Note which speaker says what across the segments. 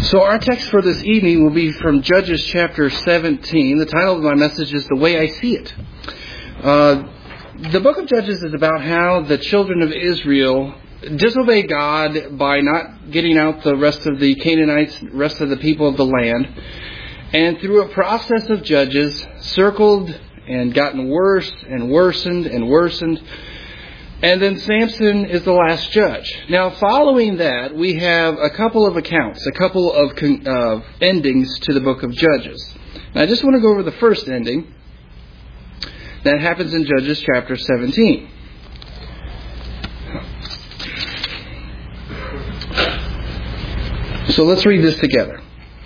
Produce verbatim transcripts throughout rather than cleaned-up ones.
Speaker 1: So our text for this evening will be from Judges chapter seventeen. The title of my message is The Way I See It. Uh, the book of Judges is about how the children of Israel disobey God by not getting out the rest of the Canaanites, rest of the people of the land. And through a process of judges, circled and gotten worse and worsened and worsened. And then Samson is the last judge. Now, following that, we have a couple of accounts, a couple of uh, endings to the book of Judges. Now, I just want to go over the first ending. That happens in Judges chapter seventeen. So let's read this together.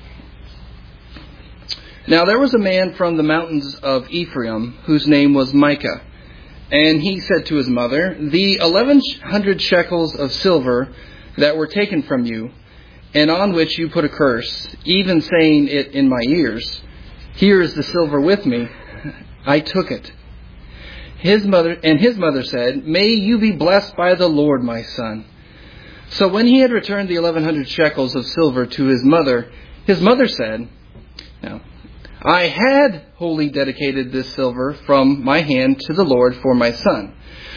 Speaker 1: Now, there was a man from the mountains of Ephraim whose name was Micah. And he said to his mother, "The eleven hundred shekels of silver that were taken from you, and on which you put a curse, even saying it in my ears, here is the silver with me, I took it." His mother and his mother said, "May you be blessed by the Lord, my son." So when he had returned the eleven hundred shekels of silver to his mother, his mother said, "Now, I had wholly dedicated this silver from my hand to the Lord for my son,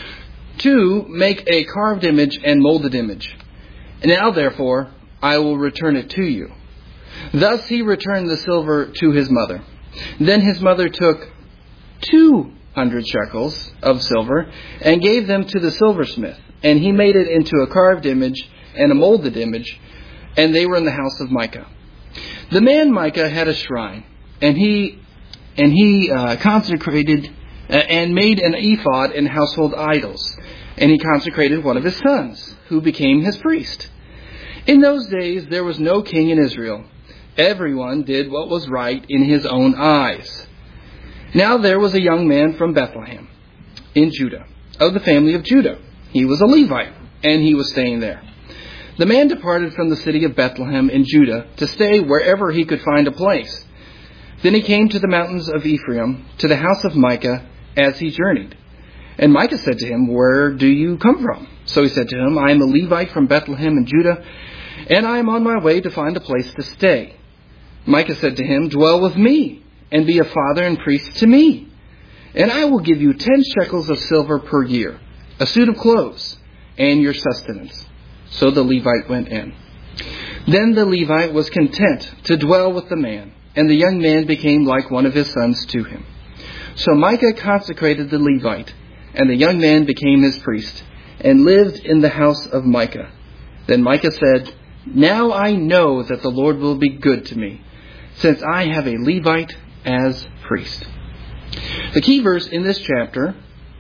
Speaker 1: to make a carved image and molded image. And now, therefore, I will return it to you." Thus he returned the silver to his mother. Then his mother took two hundred shekels of silver and gave them to the silversmith, and he made it into a carved image and a molded image, and they were in the house of Micah. The man Micah had a shrine. And he and he uh, consecrated uh, and made an ephod and household idols. And he consecrated one of his sons, who became his priest. In those days there was no king in Israel. Everyone did what was right in his own eyes. Now there was a young man from Bethlehem in Judah, of the family of Judah. He was a Levite, and he was staying there. The man departed from the city of Bethlehem in Judah to stay wherever he could find a place. Then he came to the mountains of Ephraim, to the house of Micah, as he journeyed. And Micah said to him, "Where do you come from?" So he said to him, "I am a Levite from Bethlehem in Judah, and I am on my way to find a place to stay." Micah said to him, "Dwell with me, and be a father and priest to me. And I will give you ten shekels of silver per year, a suit of clothes, and your sustenance." So the Levite went in. Then the Levite was content to dwell with the man, and the young man became like one of his sons to him. So Micah consecrated the Levite, and the young man became his priest, and lived in the house of Micah. Then Micah said, "Now I know that the Lord will be good to me, since I have a Levite as priest." The key verse in this chapter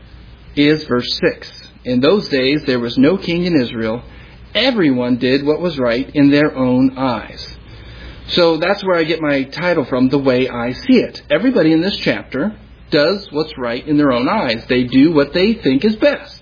Speaker 1: is verse six. In those days there was no king in Israel. Everyone did what was right in their own eyes. So that's where I get my title from, The Way I See It. Everybody in this chapter does what's right in their own eyes. They do what they think is best.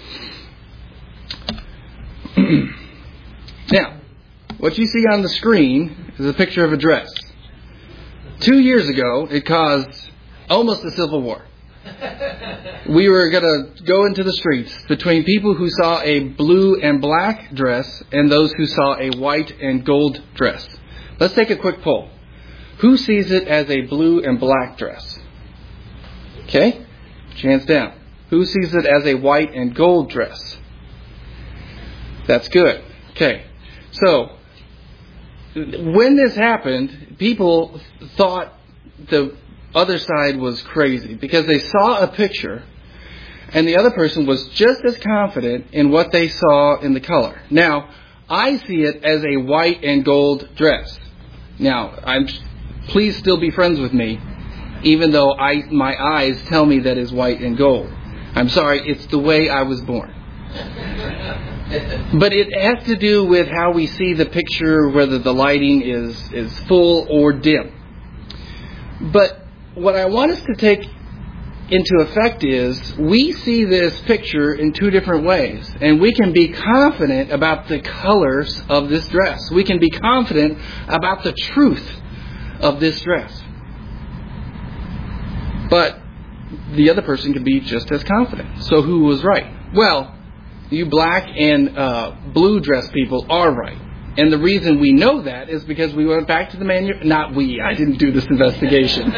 Speaker 1: Now, what you see on the screen is a picture of a dress. Two years ago, it caused almost a civil war. We were going to go into the streets between people who saw a blue and black dress and those who saw a white and gold dress. Let's take a quick poll. Who sees it as a blue and black dress? Okay, hands down. Who sees it as a white and gold dress? That's good. Okay, so when this happened, people thought the other side was crazy because they saw a picture and the other person was just as confident in what they saw in the color. Now, I see it as a white and gold dress. Now, I'm please still be friends with me, even though I my eyes tell me that is white and gold. I'm sorry, it's the way I was born. But it has to do with how we see the picture, whether the lighting is, is full or dim. But what I want us to take into effect is we see this picture in two different ways. And we can be confident about the colors of this dress. We can be confident about the truth of this dress. But the other person can be just as confident. So who was right? Well, you black and uh, blue dress people are right. And the reason we know that is because we went back to the manu- not we, I didn't do this investigation.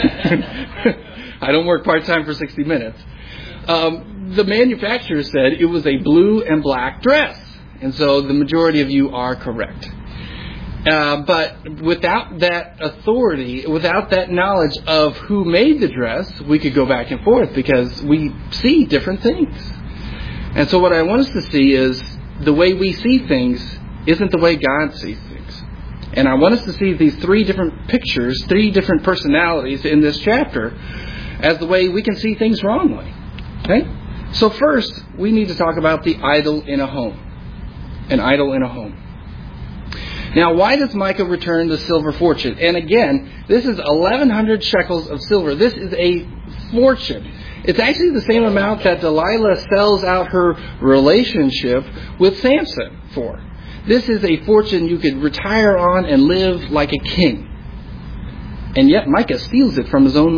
Speaker 1: I don't work part-time for sixty minutes. Um, the manufacturer said it was a blue and black dress. And so the majority of you are correct. Uh, but without that authority, without that knowledge of who made the dress, we could go back and forth because we see different things. And so what I want us to see is the way we see things isn't the way God sees things. And I want us to see these three different pictures, three different personalities in this chapter as the way we can see things wrongly. Okay? So first, we need to talk about the idol in a home. An idol in a home. Now, why does Micah return the silver fortune? And again, this is eleven hundred shekels of silver. This is a fortune. It's actually the same amount that Delilah sells out her relationship with Samson for. This is a fortune you could retire on and live like a king. And yet Micah steals it from his own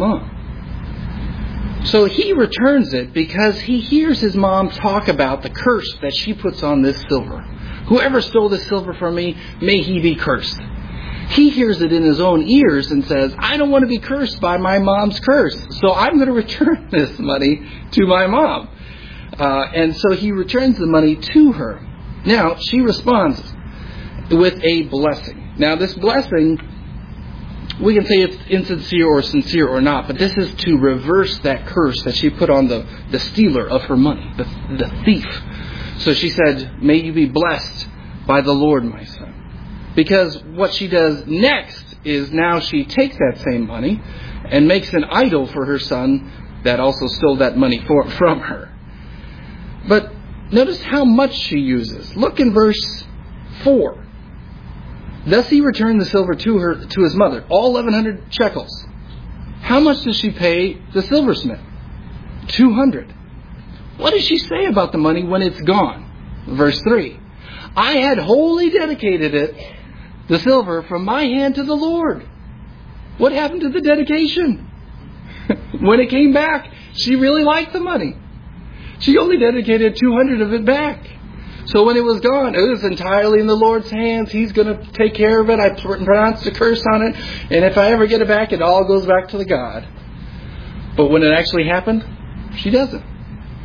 Speaker 1: mom. So he returns it because he hears his mom talk about the curse that she puts on this silver. Whoever stole this silver from me, may he be cursed. He hears it in his own ears and says, I don't want to be cursed by my mom's curse, so I'm going to return this money to my mom. Uh, and so he returns the money to her. Now, she responds with a blessing. Now, this blessing, we can say it's insincere or sincere or not, but this is to reverse that curse that she put on the, the stealer of her money, the, the thief. So she said, may you be blessed by the Lord, my son. Because what she does next is now she takes that same money and makes an idol for her son that also stole that money for, from her. But notice how much she uses. Look in verse four. Thus he returned the silver to her, to his mother, all eleven hundred shekels. How much does she pay the silversmith? two hundred. What does she say about the money when it's gone? Verse three. I had wholly dedicated it, the silver, from my hand to the Lord. What happened to the dedication? When it came back, she really liked the money. She only dedicated two hundred of it back. So when it was gone, it was entirely in the Lord's hands. He's going to take care of it. I pronounced a curse on it. And if I ever get it back, it all goes back to the God. But when it actually happened, she doesn't.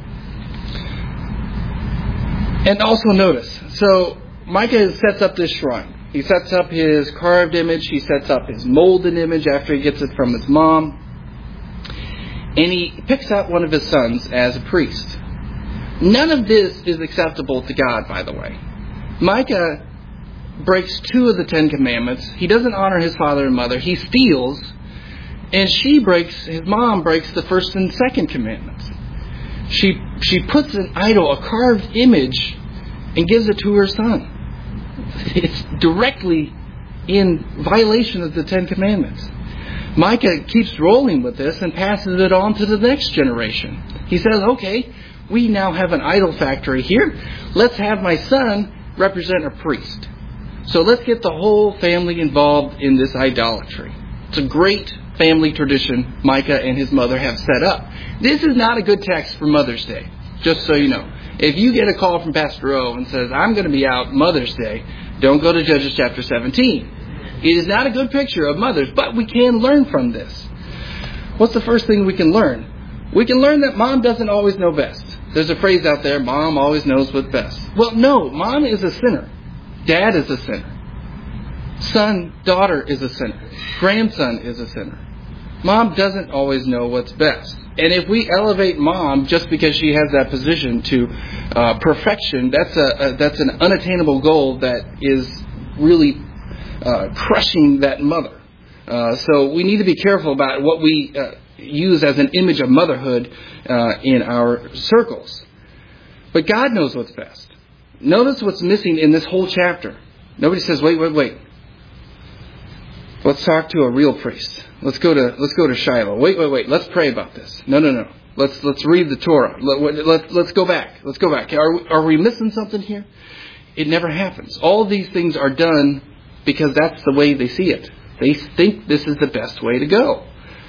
Speaker 1: And also notice, so Micah sets up this shrine. He sets up his carved image. He sets up his molded image after he gets it from his mom. And he picks out one of his sons as a priest. None of this is acceptable to God, by the way. Micah breaks two of the Ten Commandments. He doesn't honor his father and mother. He steals. And she breaks, his mom breaks the first and second commandments. She she puts an idol, a carved image, and gives it to her son. It's directly in violation of the Ten Commandments. Micah keeps rolling with this and passes it on to the next generation. He says, okay, we now have an idol factory here. Let's have my son represent a priest. So let's get the whole family involved in this idolatry. It's a great family tradition Micah and his mother have set up. This is not a good text for Mother's Day, just so you know. If you get a call from Pastor O and says, I'm going to be out Mother's Day, don't go to Judges chapter seventeen. It is not a good picture of mothers, but we can learn from this. What's the first thing we can learn? We can learn that mom doesn't always know best. There's a phrase out there, mom always knows what's best. Well, no, mom is a sinner. Dad is a sinner. Son, daughter is a sinner. Grandson is a sinner. Mom doesn't always know what's best. And if we elevate mom just because she has that position to uh, perfection, that's a, a that's an unattainable goal that is really uh, crushing that mother. Uh, so we need to be careful about what we uh, use as an image of motherhood uh, in our circles. But God knows what's best. Notice what's missing in this whole chapter. Nobody says, wait, wait, wait. Let's talk to a real priest. Let's go to let's go to Shiloh. Wait, wait, wait. Let's pray about this. No, no, no. Let's let's read the Torah. Let, let, let's go back. Let's go back. Are we, are we missing something here? It never happens. All these things are done because that's the way they see it. They think this is the best way to go.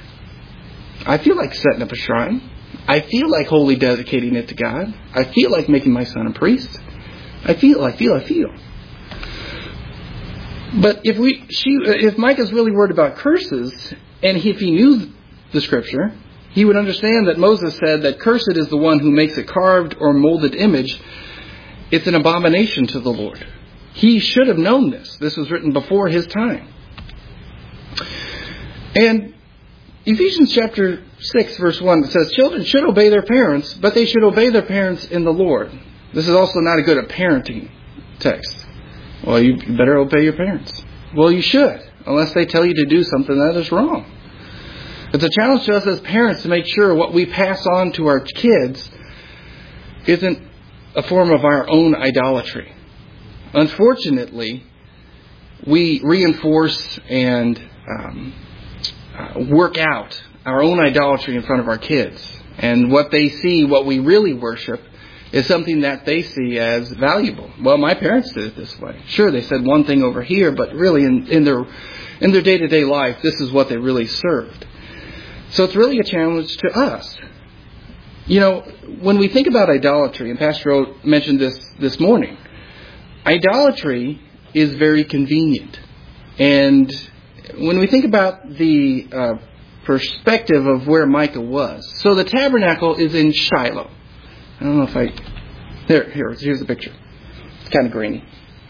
Speaker 1: I feel like setting up a shrine. I feel like wholly dedicating it to God. I feel like making my son a priest. I feel, I feel, I feel. But if we, she, if Micah's really worried about curses, and if he knew the scripture, he would understand that Moses said that cursed is the one who makes a carved or molded image. It's an abomination to the Lord. He should have known this. This was written before his time. And Ephesians chapter six verse one says, children should obey their parents, but they should obey their parents in the Lord. This is also not a good parenting text. Well, you better obey your parents. Well, you should, unless they tell you to do something that is wrong. It's a challenge to us as parents to make sure what we pass on to our kids isn't a form of our own idolatry. Unfortunately, we reinforce and um, uh, work out our own idolatry in front of our kids. And what they see, what we really worship, is something that they see as valuable. Well, my parents did it this way. Sure, they said one thing over here, but really in, in their in their day-to-day life, this is what they really served. So it's really a challenge to us. You know, when we think about idolatry, and Pastor O mentioned this this morning, idolatry is very convenient. And when we think about the uh, perspective of where Micah was, so the tabernacle is in Shiloh. I don't know if I... There, here, here's the picture. It's kind of grainy.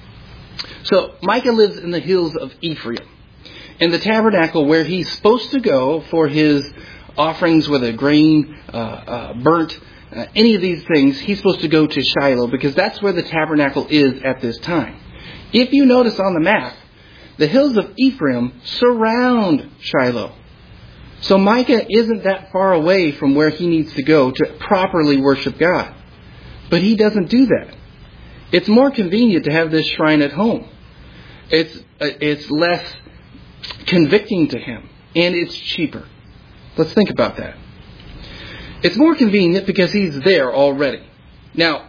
Speaker 1: So Micah lives in the hills of Ephraim. And the tabernacle where he's supposed to go for his offerings, whether grain, uh, uh, burnt, uh, any of these things, he's supposed to go to Shiloh because that's where the tabernacle is at this time. If you notice on the map, the hills of Ephraim surround Shiloh. So Micah isn't that far away from where he needs to go to properly worship God. But he doesn't do that. It's more convenient to have this shrine at home. It's uh, it's less convicting to him, and it's cheaper. Let's think about that. It's more convenient because he's there already. Now,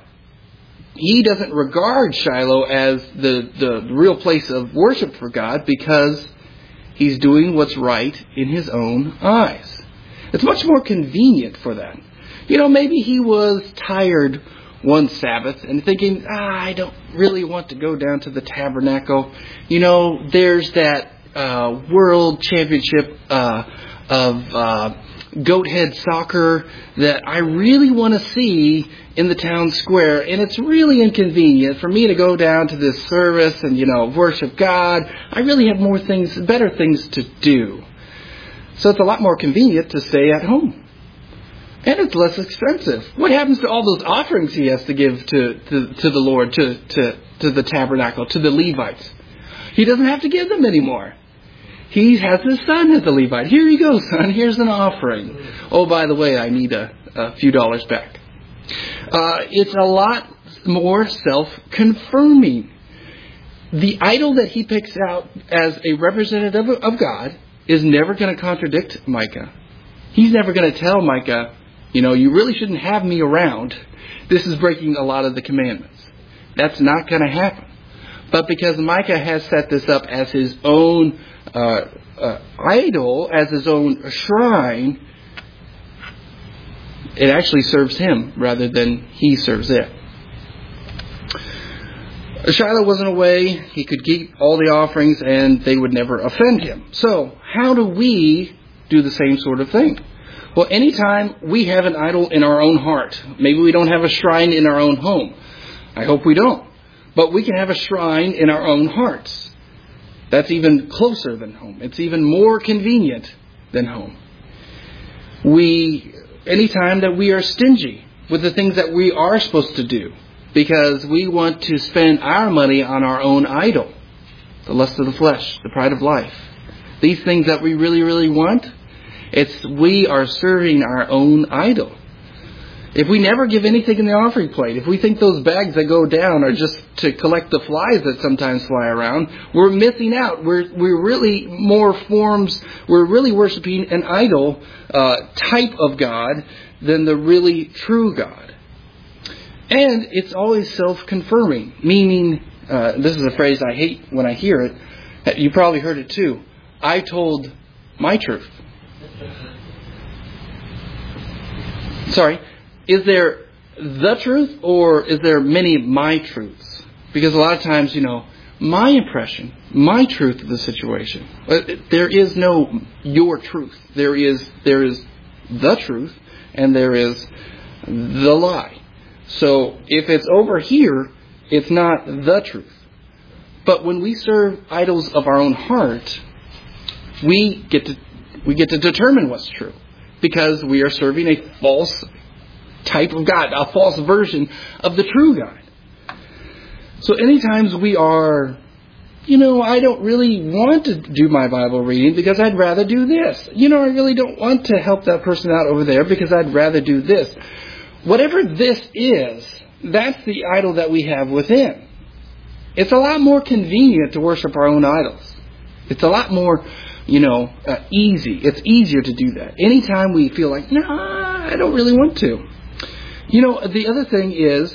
Speaker 1: he doesn't regard Shiloh as the, the real place of worship for God because he's doing what's right in his own eyes. It's much more convenient for that. You know, maybe he was tired one Sabbath and thinking, ah, I don't really want to go down to the tabernacle. You know, there's that uh, world championship uh, of uh, goat head soccer that I really want to see in the town square, and it's really inconvenient for me to go down to this service and, you know, worship God. I really have more things, better things to do. So it's a lot more convenient to stay at home. And it's less expensive. What happens to all those offerings he has to give to, to, to the Lord, to, to, to the tabernacle, to the Levites? He doesn't have to give them anymore. He has his son as a Levite. Here you go, son. Here's an offering. Oh, by the way, I need a, a few dollars back. Uh, it's a lot more self-confirming. The idol that he picks out as a representative of God is never going to contradict Micah. He's never going to tell Micah, you know, you really shouldn't have me around. This is breaking a lot of the commandments. That's not going to happen. But because Micah has set this up as his own uh, uh, idol, as his own shrine, it actually serves him rather than he serves it. Shiloh wasn't away. He could keep all the offerings and they would never offend him. So how do we do the same sort of thing? Well, anytime we have an idol in our own heart, maybe we don't have a shrine in our own home. I hope we don't. But we can have a shrine in our own hearts. That's even closer than home. It's even more convenient than home. We, anytime that we are stingy with the things that we are supposed to do, because we want to spend our money on our own idol, the lust of the flesh, the pride of life, these things that we really, really want, it's we are serving our own idol. If we never give anything in the offering plate, if we think those bags that go down are just to collect the flies that sometimes fly around, we're missing out. We're we're really more forms, we're really worshiping an idol uh, type of God than the really true God. And it's always self-confirming, meaning, uh, this is a phrase I hate when I hear it. You probably heard it too. I told my truth. Sorry. Is there the truth or is there many of my truths? Because a lot of times, you know, my impression, my truth of the situation. There is no your truth. There is there is the truth, and there is the lie. So if it's over here, it's not the truth. But when we serve idols of our own heart, we get to we get to determine what's true, because we are serving a false type of God, a false version of the true God. So anytime we are, you know, I don't really want to do my Bible reading because I'd rather do this. You know, I really don't want to help that person out over there because I'd rather do this. Whatever this is, that's the idol that we have within. It's a lot more convenient to worship our own idols. It's a lot more, you know, uh, easy. It's easier to do that. Anytime we feel like, nah, I don't really want to. You know, the other thing is,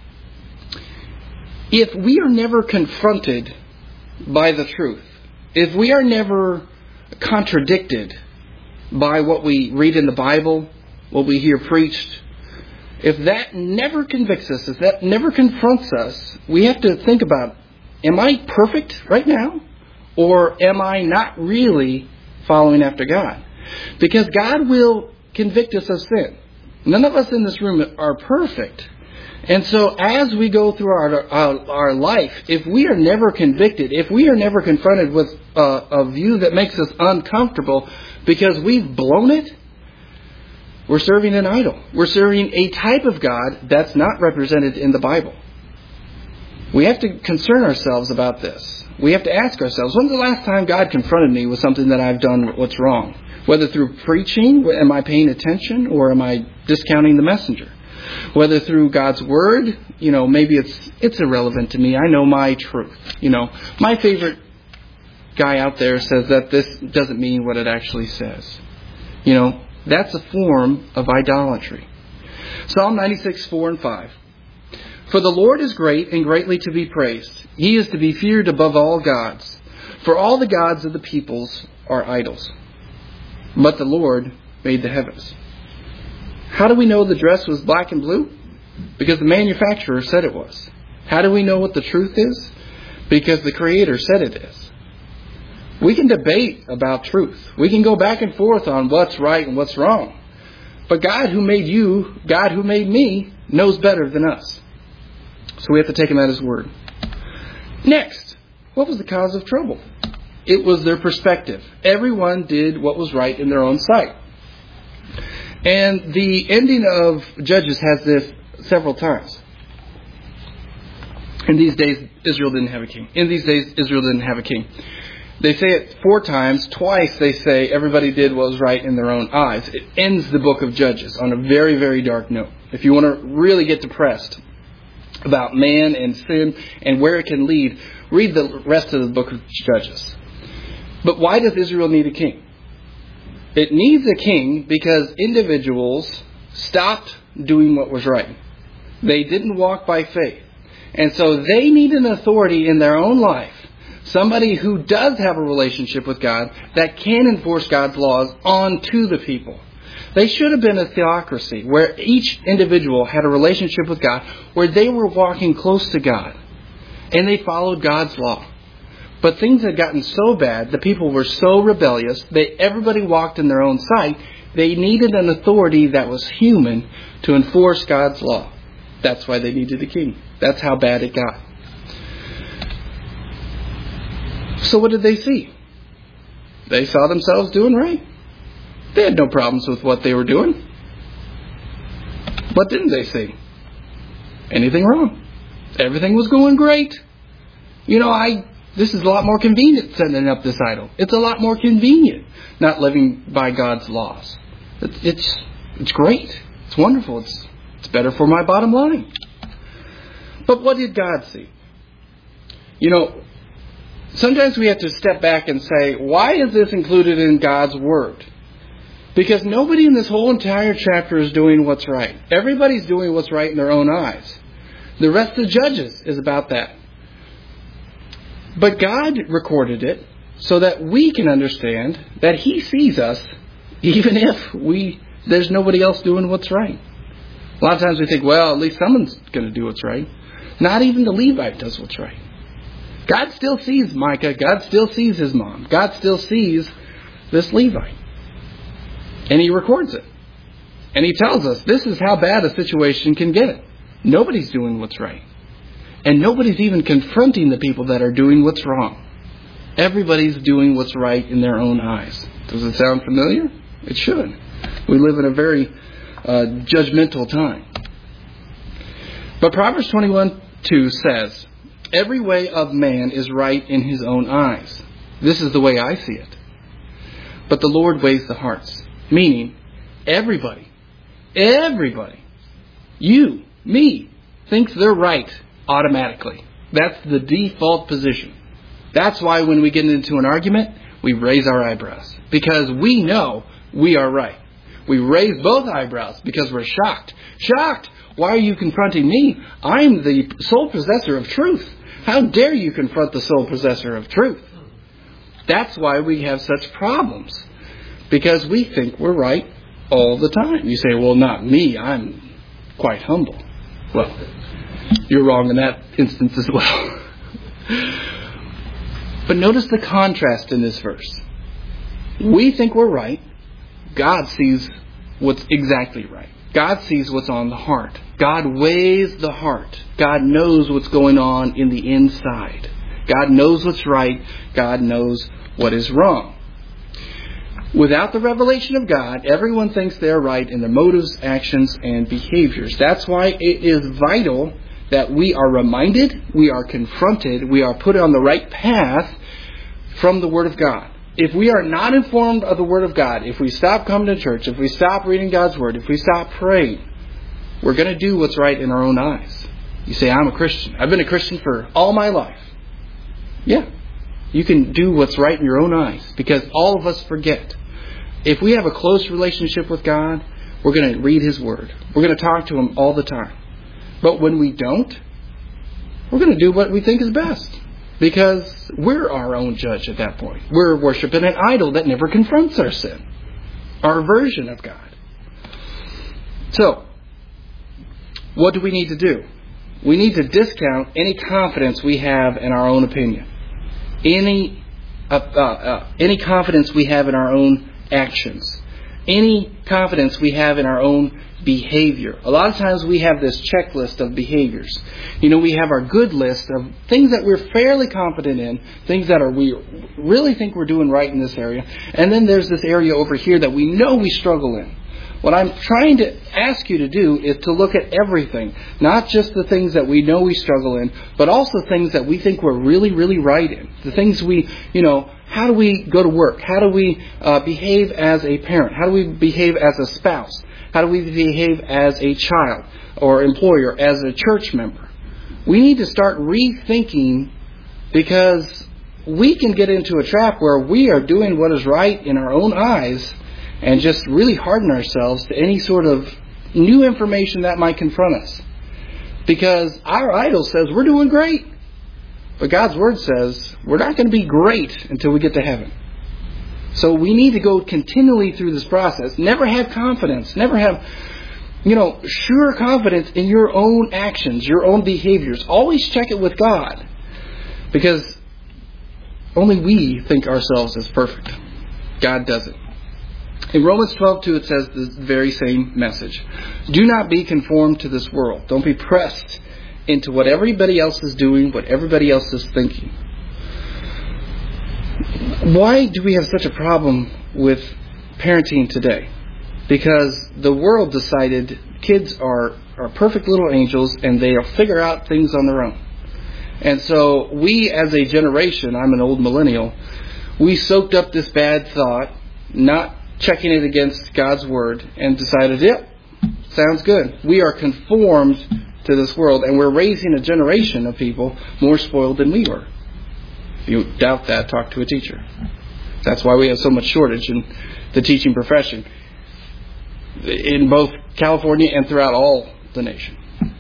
Speaker 1: if we are never confronted by the truth, if we are never contradicted by what we read in the Bible, what we hear preached, if that never convicts us, if that never confronts us, we have to think about, am I perfect right now? Or am I not really following after God? Because God will convict us of sin. None of us in this room are perfect. And so as we go through our, our, our life, if we are never convicted, if we are never confronted with a, a view that makes us uncomfortable because we've blown it, we're serving an idol. We're serving a type of God that's not represented in the Bible. We have to concern ourselves about this. We have to ask ourselves, when's the last time God confronted me with something that I've done what's wrong? Whether through preaching, am I paying attention, or am I discounting the messenger? Whether through God's Word, you know, maybe it's it's irrelevant to me. I know my truth. You know, my favorite guy out there says that this doesn't mean what it actually says. You know, that's a form of idolatry. Psalm ninety-six, four and five. For the Lord is great and greatly to be praised. He is to be feared above all gods. For all the gods of the peoples are idols. But the Lord made the heavens. How do we know the dress was black and blue? Because the manufacturer said it was. How do we know what the truth is? Because the Creator said it is. We can debate about truth. We can go back and forth on what's right and what's wrong. But God who made you, God who made me, knows better than us. So we have to take Him at His word. Next, what was the cause of trouble? It was their perspective. Everyone did what was right in their own sight. And the ending of Judges has this several times. In these days, Israel didn't have a king. In these days, Israel didn't have a king. They say it four times. Twice they say everybody did what was right in their own eyes. It ends the book of Judges on a very, very dark note. If you want to really get depressed about man and sin and where it can lead, read the rest of the book of Judges. But why does Israel need a king? It needs a king because individuals stopped doing what was right. They didn't walk by faith. And so they need an authority in their own life. Somebody who does have a relationship with God that can enforce God's laws onto the people. They should have been a theocracy where each individual had a relationship with God, where they were walking close to God and they followed God's law. But things had gotten so bad, the people were so rebellious, they everybody walked in their own sight. They needed an authority that was human to enforce God's law. That's why they needed a king. That's how bad it got. So what did they see? They saw themselves doing right. They had no problems with what they were doing. What didn't they see? Anything wrong. Everything was going great. You know, I... This is a lot more convenient setting up this idol. It's a lot more convenient not living by God's laws. It's it's, it's great. It's wonderful. It's it's better for my bottom line. But what did God see? You know, sometimes we have to step back and say, why is this included in God's Word? Because nobody in this whole entire chapter is doing what's right. Everybody's doing what's right in their own eyes. The rest of Judges is about that. But God recorded it so that we can understand that He sees us even if we there's nobody else doing what's right. A lot of times we think, well, at least someone's going to do what's right. Not even the Levite does what's right. God still sees Micah. God still sees his mom. God still sees this Levite. And he records it. And he tells us this is how bad a situation can get. Nobody's doing what's right. And nobody's even confronting the people that are doing what's wrong. Everybody's doing what's right in their own eyes. Does it sound familiar? It should. We live in a very uh, judgmental time. But Proverbs twenty-one two says, every way of man is right in his own eyes. This is the way I see it. But the Lord weighs the hearts. Meaning, everybody, everybody, you, me, thinks they're right automatically. That's the default position. That's why when we get into an argument, we raise our eyebrows. Because we know we are right. We raise both eyebrows because we're shocked. Shocked! Why are you confronting me? I'm the sole possessor of truth. How dare you confront the sole possessor of truth? That's why we have such problems. Because we think we're right all the time. You say, well, not me. I'm quite humble. Well, you're wrong in that instance as well. But notice the contrast in this verse. We think we're right. God sees what's exactly right. God sees what's on the heart. God weighs the heart. God knows what's going on in the inside. God knows what's right. God knows what is wrong. Without the revelation of God, everyone thinks they're right in their motives, actions, and behaviors. That's why it is vital that we are reminded, we are confronted, we are put on the right path from the Word of God. If we are not informed of the Word of God, if we stop coming to church, if we stop reading God's Word, if we stop praying, we're going to do what's right in our own eyes. You say, I'm a Christian. I've been a Christian for all my life. Yeah, you can do what's right in your own eyes because all of us forget. If we have a close relationship with God, we're going to read His Word. We're going to talk to Him all the time. But when we don't, we're going to do what we think is best. Because we're our own judge at that point. We're worshiping an idol that never confronts our sin. Our version of God. So, what do we need to do? We need to discount any confidence we have in our own opinion. Any, uh, uh, uh, any confidence we have in our own actions. Any confidence we have in our own behavior. A lot of times we have this checklist of behaviors. You know, we have our good list of things that we're fairly confident in, things that are we really think we're doing right in this area. And then there's this area over here that we know we struggle in. What I'm trying to ask you to do is to look at everything, not just the things that we know we struggle in, but also things that we think we're really, really right in. The things we, you know, how do we go to work? How do we uh, behave as a parent? How do we behave as a spouse? How do we behave as a child or employer, as a church member? We need to start rethinking because we can get into a trap where we are doing what is right in our own eyes and just really harden ourselves to any sort of new information that might confront us. Because our idol says we're doing great. But God's Word says we're not going to be great until we get to heaven. So we need to go continually through this process. Never have confidence. Never have, you know, sure confidence in your own actions, your own behaviors. Always check it with God. Because only we think ourselves as perfect. God doesn't. In Romans twelve two it says the very same message. Do not be conformed to this world. Don't be pressed into what everybody else is doing, what everybody else is thinking. Why do we have such a problem with parenting today? Because the world decided kids are, are perfect little angels and they'll figure out things on their own. And so we as a generation, I'm an old millennial, we soaked up this bad thought, not checking it against God's Word, and decided, yep, sounds good. We are conformed to this world and we're raising a generation of people more spoiled than we were. If you doubt that, talk to a teacher. That's why we have so much shortage in the teaching profession in both California and throughout all the nation.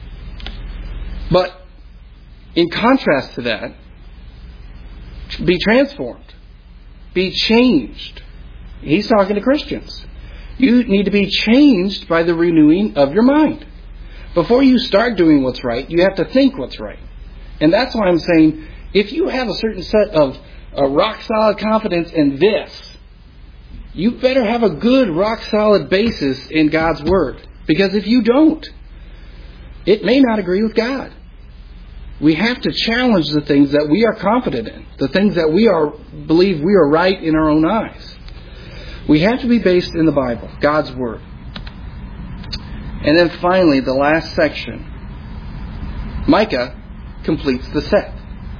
Speaker 1: But in contrast to that, be transformed. Be changed. He's talking to Christians. You need to be changed by the renewing of your mind. Before you start doing what's right, you have to think what's right. And that's why I'm saying if you have a certain set of uh, rock solid confidence in this, you better have a good rock solid basis in God's Word. Because if you don't, it may not agree with God. We have to challenge the things that we are confident in, the things that we are believe we are right in our own eyes. We have to be based in the Bible, God's Word. And then finally, the last section, Micah completes the set.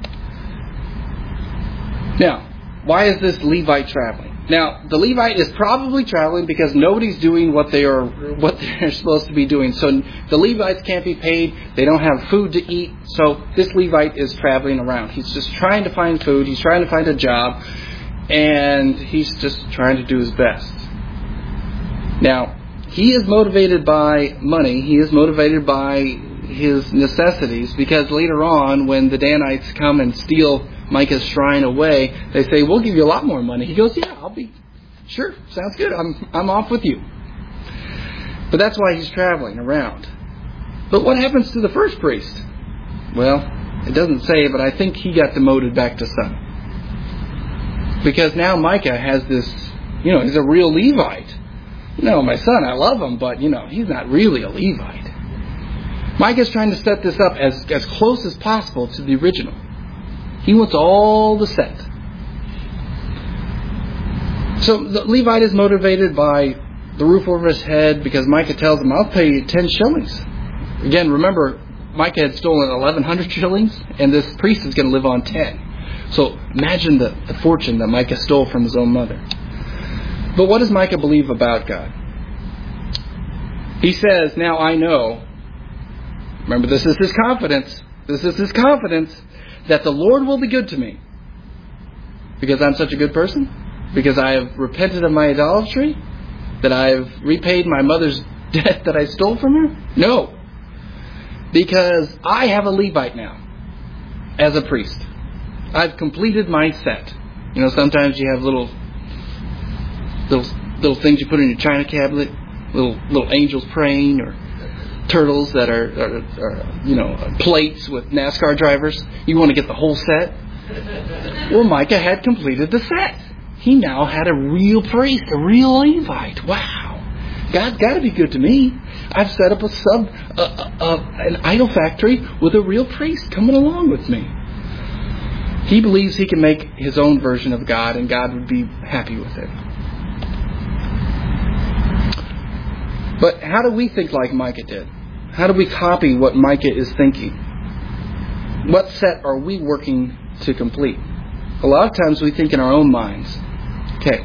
Speaker 1: Now, why is this Levite traveling? Now, the Levite is probably traveling because nobody's doing what they are what they're supposed to be doing. So the Levites can't be paid. They don't have food to eat. So this Levite is traveling around. He's just trying to find food. He's trying to find a job. And he's just trying to do his best. Now, he is motivated by money. He is motivated by his necessities, because later on, when the Danites come and steal Micah's shrine away, they say, we'll give you a lot more money. He goes, yeah, I'll be, sure, sounds good. I'm I'm off with you. But that's why he's traveling around. But what happens to the first priest? Well, it doesn't say, but I think he got demoted back to son. Because now Micah has this, you know, he's a real Levite. No, my son, I love him, but, you know, he's not really a Levite. Micah's trying to set this up as, as close as possible to the original. He wants all the set. So the Levite is motivated by the roof over his head, because Micah tells him, I'll pay you ten shillings. Again, remember, Micah had stolen eleven hundred shillings, and this priest is going to live on ten. So imagine the, the fortune that Micah stole from his own mother. But what does Micah believe about God? He says, now I know, remember this is his confidence, this is his confidence, that the Lord will be good to me. Because I'm such a good person? Because I have repented of my idolatry? That I have repaid my mother's debt that I stole from her? No. Because I have a Levite now, as a priest. I've completed my set. You know, sometimes you have little little little things you put in your china cabinet, little little angels praying, or turtles that are, are, are you know, plates with NASCAR drivers. You want to get the whole set. Well, Micah had completed the set. He now had a real priest, a real Levite. Wow. God's got to be good to me. I've set up a sub, a, a, a, an idol factory with a real priest coming along with me. He believes he can make his own version of God, and God would be happy with it. But how do we think like Micah did? How do we copy what Micah is thinking? What set are we working to complete? A lot of times we think in our own minds, okay,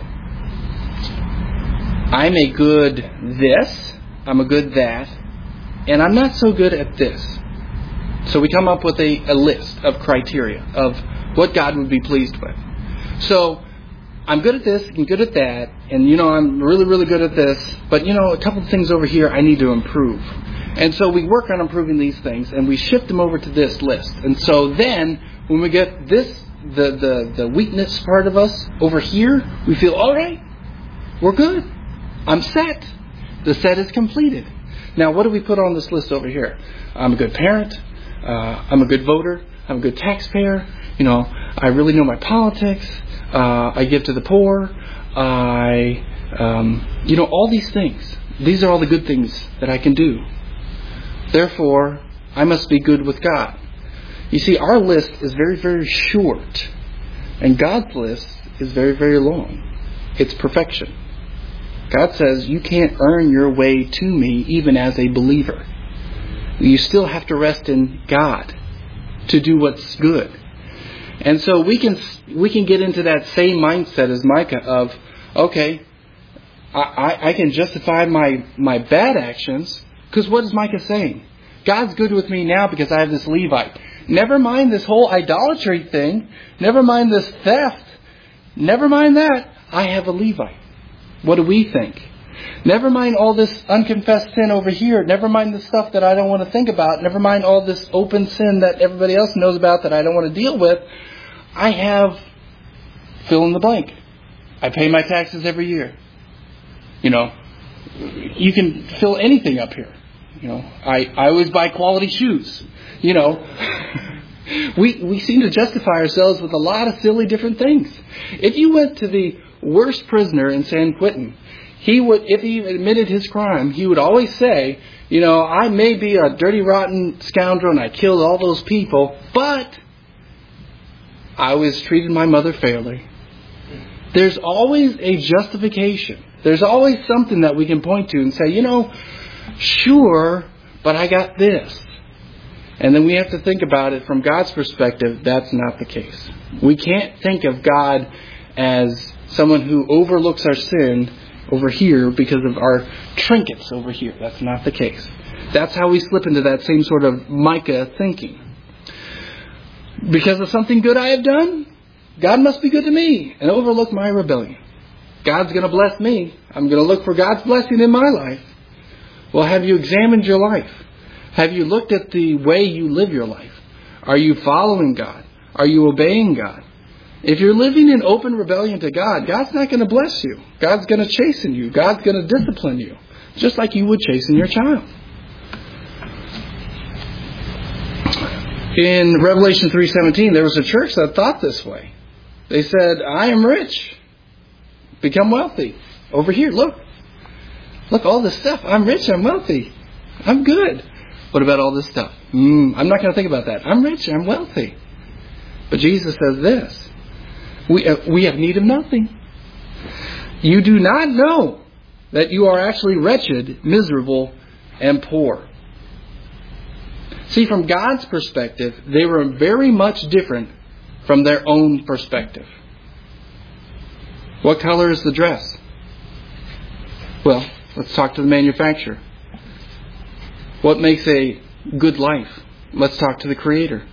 Speaker 1: I'm a good this, I'm a good that, and I'm not so good at this. So we come up with a, a list of criteria of what God would be pleased with. So I'm good at this, I'm good at that, and you know, I'm really, really good at this, but you know, a couple of things over here I need to improve. And so we work on improving these things, and we shift them over to this list. And so then, when we get this, the, the, the weakness part of us over here, we feel, all right, we're good. I'm set. The set is completed. Now, what do we put on this list over here? I'm a good parent. Uh, I'm a good voter. I'm a good taxpayer. You know, I really know my politics. Uh, I give to the poor. I, um, you know, all these things. These are all the good things that I can do. Therefore, I must be good with God. You see, our list is very, very short. And God's list is very, very long. It's perfection. God says you can't earn your way to me even as a believer. You still have to rest in God to do what's good. And so we can we can get into that same mindset as Micah of, okay, I, I, I can justify my, my bad actions. Because what is Micah saying? God's good with me now because I have this Levite. Never mind this whole idolatry thing. Never mind this theft. Never mind that. I have a Levite. What do we think? Never mind all this unconfessed sin over here. Never mind the stuff that I don't want to think about. Never mind all this open sin that everybody else knows about that I don't want to deal with. I have fill in the blank. I pay my taxes every year. You know, you can fill anything up here. You know, I, I always buy quality shoes. You know, We we seem to justify ourselves with a lot of silly different things. If you went to the worst prisoner in San Quentin, he would, if he admitted his crime, he would always say, you know, I may be a dirty, rotten scoundrel and I killed all those people, but I always treated my mother fairly. There's always a justification. There's always something that we can point to and say, you know, sure, but I got this. And then we have to think about it from God's perspective. That's not the case. We can't think of God as someone who overlooks our sin over here because of our trinkets over here. That's not the case. That's how we slip into that same sort of Micah thinking. Because of something good I have done, God must be good to me and overlook my rebellion. God's going to bless me. I'm going to look for God's blessing in my life. Well, have you examined your life? Have you looked at the way you live your life? Are you following God? Are you obeying God? If you're living in open rebellion to God, God's not going to bless you. God's going to chasten you. God's going to discipline you. Just like you would chasten your child. In Revelation three seventeen, there was a church that thought this way. They said, I am rich. Become wealthy. Over here, look. Look, all this stuff. I'm rich. I'm wealthy. I'm good. What about all this stuff? Mm, I'm not going to think about that. I'm rich. I'm wealthy. But Jesus says this. We, uh, we have need of nothing. You do not know that you are actually wretched, miserable, and poor. See, from God's perspective, they were very much different from their own perspective. What color is the dress? Well, let's talk to the manufacturer. What makes a good life? Let's talk to the Creator.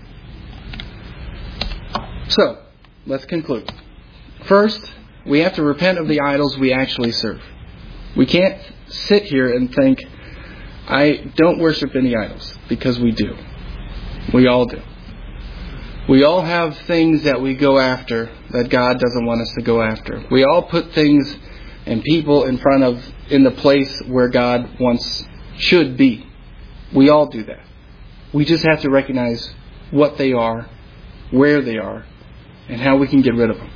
Speaker 1: So, let's conclude. First, we have to repent of the idols we actually serve. We can't sit here and think, I don't worship any idols, because we do. We all do. We all have things that we go after that God doesn't want us to go after. We all put things and people in front of, in the place where God wants, should be. We all do that. We just have to recognize what they are, where they are, and how we can get rid of them.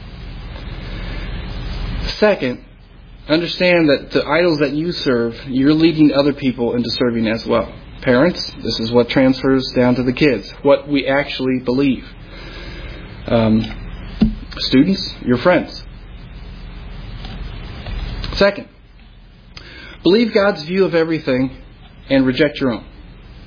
Speaker 1: Second, understand that the idols that you serve, you're leading other people into serving as well. Parents, this is what transfers down to the kids, what we actually believe. Um, students, your friends. Second, believe God's view of everything and reject your own.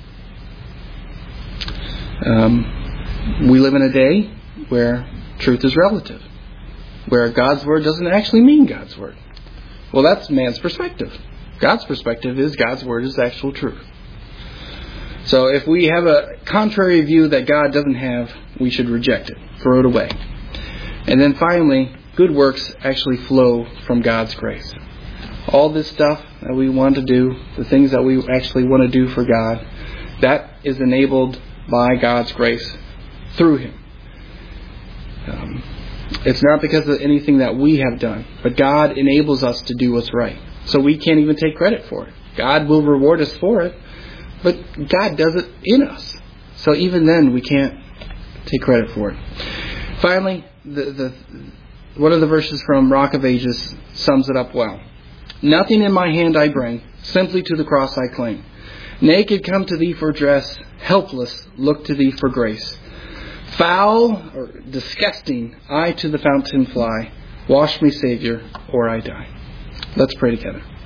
Speaker 1: Um, we live in a day where truth is relative, where God's word doesn't actually mean God's word. Well, that's man's perspective. God's perspective is God's word is actual truth. So if we have a contrary view that God doesn't have, we should reject it, throw it away. And then finally, good works actually flow from God's grace. All this stuff that we want to do, the things that we actually want to do for God, that is enabled by God's grace through Him. Um, it's not because of anything that we have done, but God enables us to do what's right. So we can't even take credit for it. God will reward us for it, but God does it in us. So even then, we can't take credit for it. Finally, the, the one of the verses from Rock of Ages sums it up well. Nothing in my hand I bring, simply to the cross I cling. Naked come to thee for dress, helpless look to thee for grace. Foul or disgusting, I to the fountain fly. Wash me, Savior, or I die. Let's pray together.